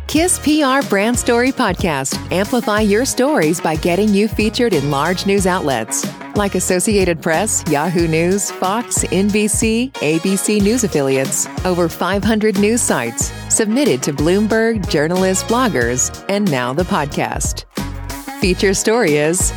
KISS PR Brand Story Podcast. Amplify your stories by getting you featured in large news outlets like Associated Press, Yahoo News, Fox, NBC, ABC News affiliates, over 500 news sites, submitted to Bloomberg, journalists, bloggers, and now the podcast. Feature story is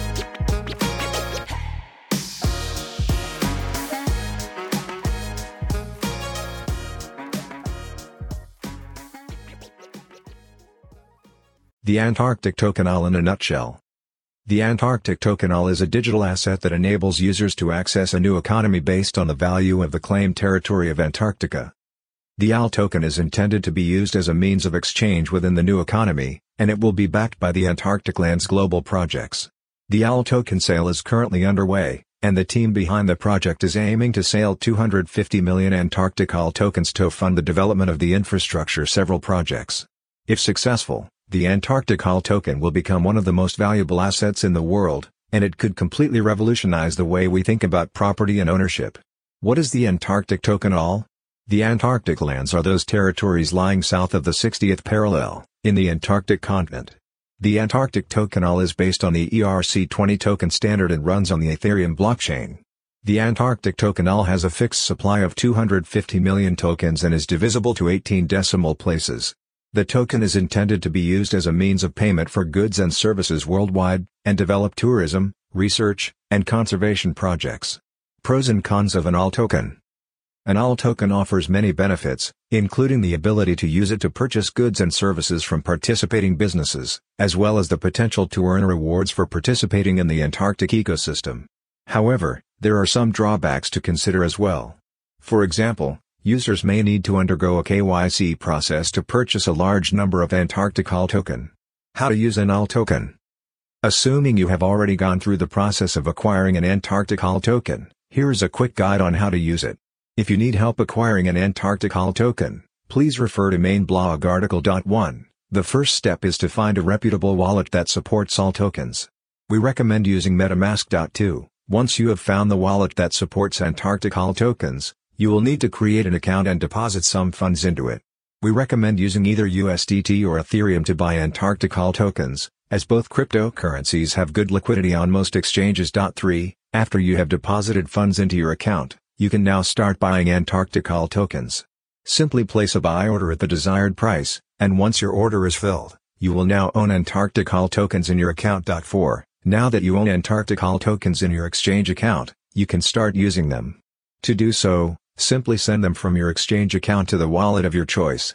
The Antarctic Tokenol in a nutshell. The Antarctic Tokenol is a digital asset that enables users to access a new economy based on the value of the claimed territory of Antarctica. The AL token is intended to be used as a means of exchange within the new economy, and it will be backed by the Antarctic Lands Global projects. The AL token sale is currently underway, and the team behind the project is aiming to sell 250 million Antarctic AL tokens to fund the development of the infrastructure several projects. If successful, the Antarctic AL token will become one of the most valuable assets in the world, and it could completely revolutionize the way we think about property and ownership. What is the Antarctic Tokenol? The Antarctic lands are those territories lying south of the 60th parallel, in the Antarctic continent. The Antarctic Tokenol is based on the ERC20 token standard and runs on the Ethereum blockchain. The Antarctic Tokenol has a fixed supply of 250 million tokens and is divisible to 18 decimal places. The token is intended to be used as a means of payment for goods and services worldwide, and develop tourism, research, and conservation projects. Pros and cons of an AL token. An AL token offers many benefits, including the ability to use it to purchase goods and services from participating businesses, as well as the potential to earn rewards for participating in the Antarctic ecosystem. However, there are some drawbacks to consider as well. For example, users may need to undergo a KYC process to purchase a large number of Antarctic AL token. How to use an AL token? Assuming you have already gone through the process of acquiring an Antarctic AL token, here's a quick guide on how to use it. If you need help acquiring an Antarctic AL token, please refer to main blog article. 1. The first step is to find a reputable wallet that supports AL tokens. We recommend using MetaMask. 2. Once you have found the wallet that supports Antarctic AL tokens, you will need to create an account and deposit some funds into it. We recommend using either USDT or Ethereum to buy Antarctic AL tokens, as both cryptocurrencies have good liquidity on most exchanges. 3. After you have deposited funds into your account, you can now start buying Antarctic AL tokens. Simply place a buy order at the desired price, and once your order is filled, you will now own Antarctic AL tokens in your account. 4. Now that you own Antarctic AL tokens in your exchange account, you can start using them. To do so, simply send them from your exchange account to the wallet of your choice.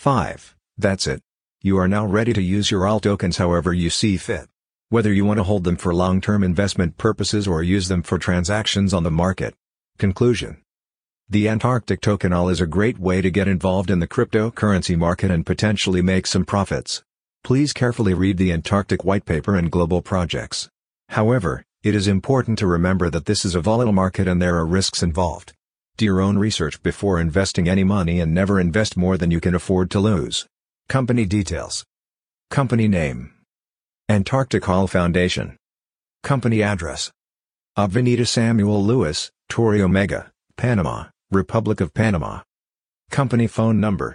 5. That's it. You are now ready to use your AL tokens however you see fit. Whether you want to hold them for long-term investment purposes or use them for transactions on the market. Conclusion. The Antarctic Tokenol is a great way to get involved in the cryptocurrency market and potentially make some profits. Please carefully read the Antarctic White Paper and global projects. However, it is important to remember that this is a volatile market and there are risks involved. Do your own research before investing any money and never invest more than you can afford to lose. Company details. Company name: Antarctic AL Foundation. Company address: Avenida Samuel Lewis, Torre Omega, Panama, Republic of Panama. Company phone number: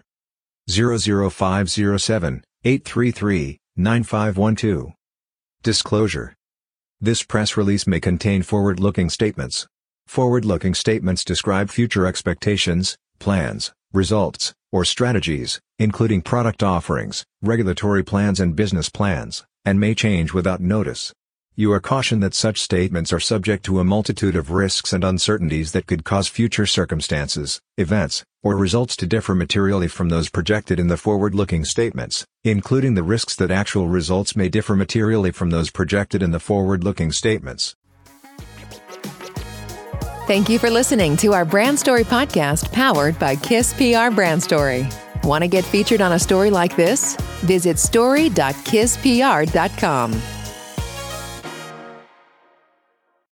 00507-833-9512. Disclosure. This press release may contain forward-looking statements. Forward-looking statements describe future expectations, plans, results, or strategies, including product offerings, regulatory plans and business plans, and may change without notice. You are cautioned that such statements are subject to a multitude of risks and uncertainties that could cause future circumstances, events, or results to differ materially from those projected in the forward-looking statements, including the risks that actual results may differ materially from those projected in the forward-looking statements. Thank you for listening to our Brand Story podcast powered by KISS PR Brand Story. Want to get featured on a story like this? Visit story.kisspr.com.